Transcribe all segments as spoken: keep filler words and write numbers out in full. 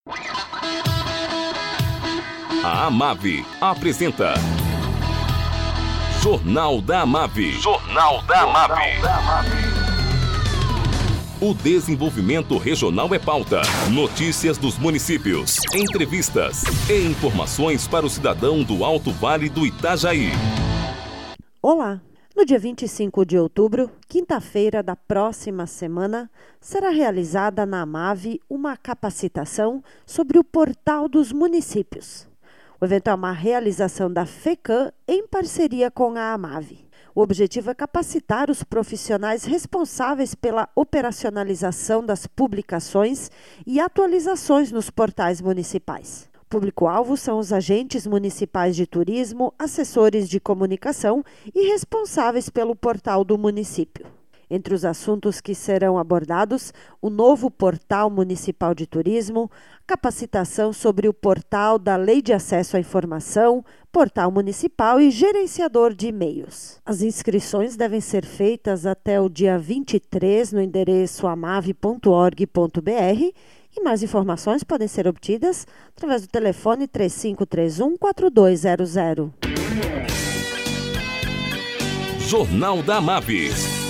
A Amave apresenta Jornal da Amave. Jornal da Amave. O desenvolvimento regional é pauta. Notícias dos municípios, entrevistas e informações para o cidadão do Alto Vale do Itajaí. Olá! No dia vinte e cinco de outubro, quinta-feira da próxima semana, será realizada na Amave uma capacitação sobre o Portal dos Municípios. O evento é uma realização da FECAM em parceria com a Amave. O objetivo é capacitar os profissionais responsáveis pela operacionalização das publicações e atualizações nos portais municipais. O público-alvo são os agentes municipais de turismo, assessores de comunicação e responsáveis pelo portal do município. Entre os assuntos que serão abordados, o novo Portal Municipal de Turismo, capacitação sobre o portal da Lei de Acesso à Informação, Portal Municipal e Gerenciador de E-mails. As inscrições devem ser feitas até o dia vinte e três no endereço amave ponto org ponto br e mais informações podem ser obtidas através do telefone três cinco três um, quatro dois zero zero. Jornal da Amave.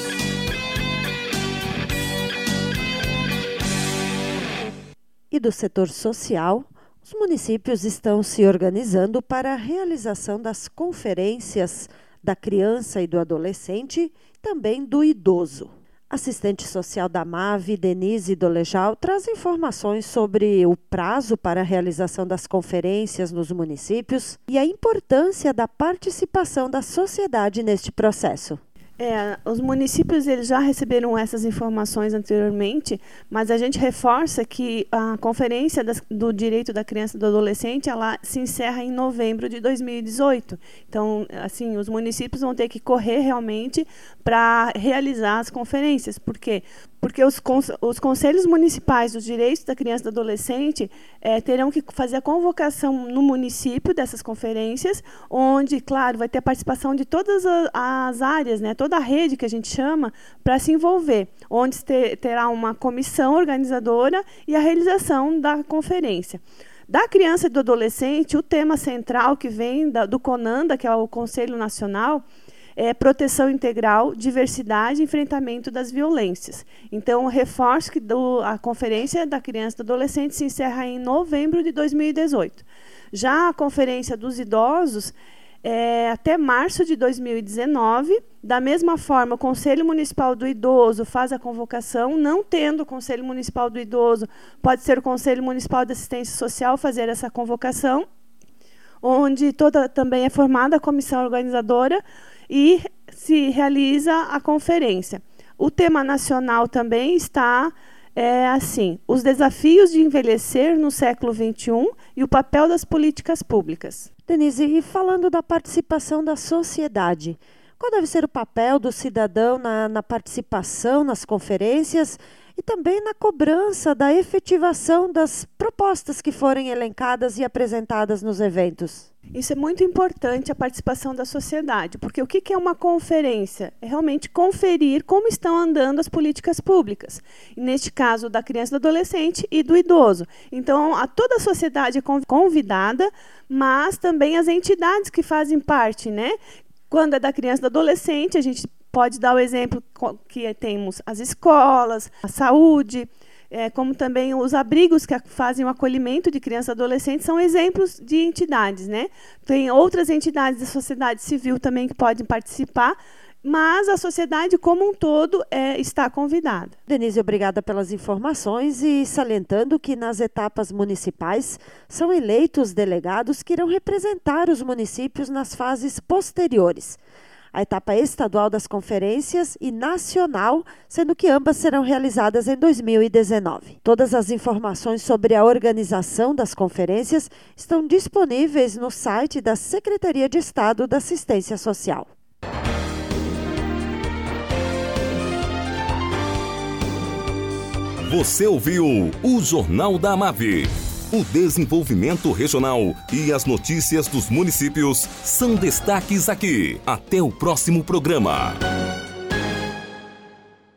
E do setor social, os municípios estão se organizando para a realização das conferências da criança e do adolescente, também do idoso. Assistente social da Amave, Denise Dolejal, traz informações sobre o prazo para a realização das conferências nos municípios e a importância da participação da sociedade neste processo. É, os municípios eles já receberam essas informações anteriormente, mas a gente reforça que a Conferência das, do Direito da Criança e do Adolescente ela se encerra em novembro de dois mil e dezoito. Então, assim, os municípios vão ter que correr realmente para realizar as conferências. Por quê? Porque os, os conselhos municipais dos direitos da criança e do adolescente é, terão que fazer a convocação no município dessas conferências, onde, claro, vai ter a participação de todas as áreas, né, toda a rede que a gente chama, para se envolver, onde ter, terá uma comissão organizadora e a realização da conferência. Da criança e do adolescente, o tema central que vem da, do CONANDA, que é o Conselho Nacional, é proteção integral, diversidade e enfrentamento das violências. Então, reforço que do, a Conferência da Criança e do Adolescente se encerra em novembro de dois mil e dezoito. Já a Conferência dos Idosos, é, até março de dois mil e dezenove. Da mesma forma, o Conselho Municipal do Idoso faz a convocação, não tendo o Conselho Municipal do Idoso, pode ser o Conselho Municipal de Assistência Social fazer essa convocação, onde toda, também é formada a comissão organizadora, e se realiza a conferência. O tema nacional também está é, assim, os desafios de envelhecer no século vinte e um e o papel das políticas públicas. Denise, e falando da participação da sociedade, qual deve ser o papel do cidadão na, na participação nas conferências e também na cobrança da efetivação das propostas que forem elencadas e apresentadas nos eventos? Isso é muito importante, a participação da sociedade, porque o que é uma conferência? É realmente conferir como estão andando as políticas públicas, neste caso da criança, do adolescente e do idoso. Então, a toda a sociedade é convidada, mas também as entidades que fazem parte, né? Quando é da criança e do adolescente, a gente pode dar o exemplo que temos as escolas, a saúde, É, como também os abrigos que fazem o acolhimento de crianças e adolescentes são exemplos de entidades, né? Tem outras entidades da sociedade civil também que podem participar, mas a sociedade como um todo é, está convidada. Denise, obrigada pelas informações e salientando que nas etapas municipais são eleitos delegados que irão representar os municípios nas fases posteriores. A etapa estadual das conferências e nacional, sendo que ambas serão realizadas em dois mil e dezenove. Todas as informações sobre a organização das conferências estão disponíveis no site da Secretaria de Estado da Assistência Social. Você ouviu o Jornal da Amave. O desenvolvimento regional e as notícias dos municípios são destaques aqui. Até o próximo programa.